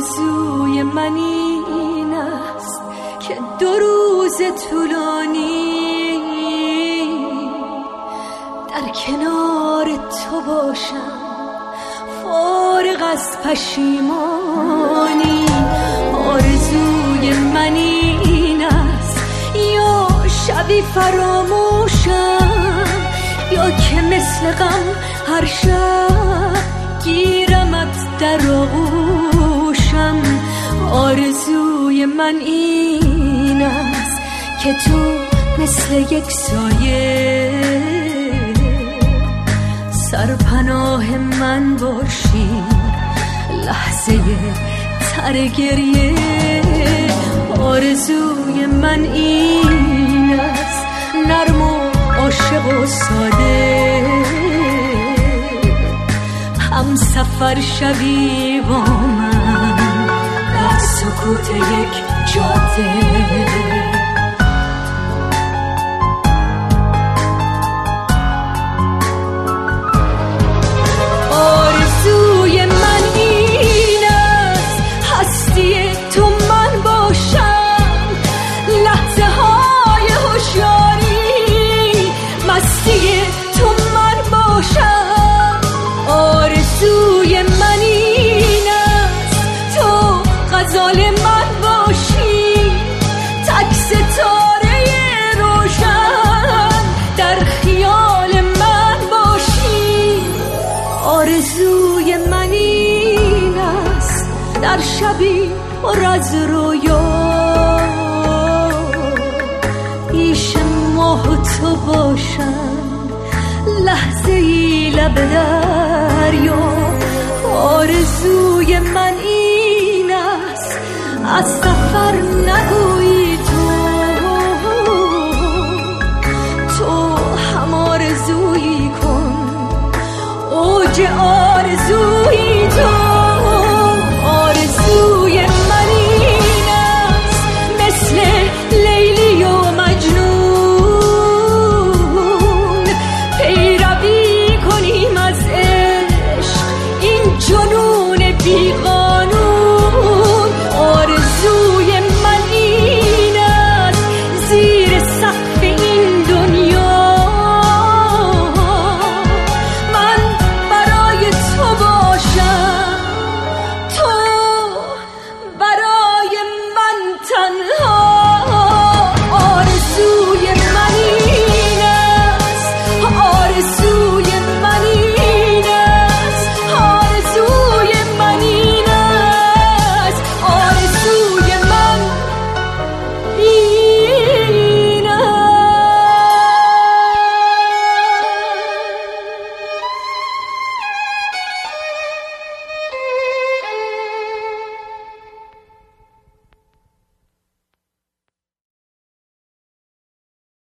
آرزوی من این است که 2 روز طولانی در کنار تو باشم فارغ از پشیمانی. آرزوی من این است یا شبی فراموشم یا که مثل غم هر شب گیرمت در آغوشم. آرزوی من این است که تو مثل یک سایه سرپناه من باشی لحظه تر گریه. آرزوی من این است نرم و عاشق و ساده هم سفر شوی با من در سکوت یک جاده. آرزوی من این است هستی تو من باشم لحظه های هوشیاری مستی تو من باشم. آرزوی من این است تو غزال من باشی تک ستاره روشن در خیال من باشی. آرزوی من این است در شبی پر از رویا پیش ماه تو باشم لحظه ای لب دریا. آرزوی من این است از سفر نگو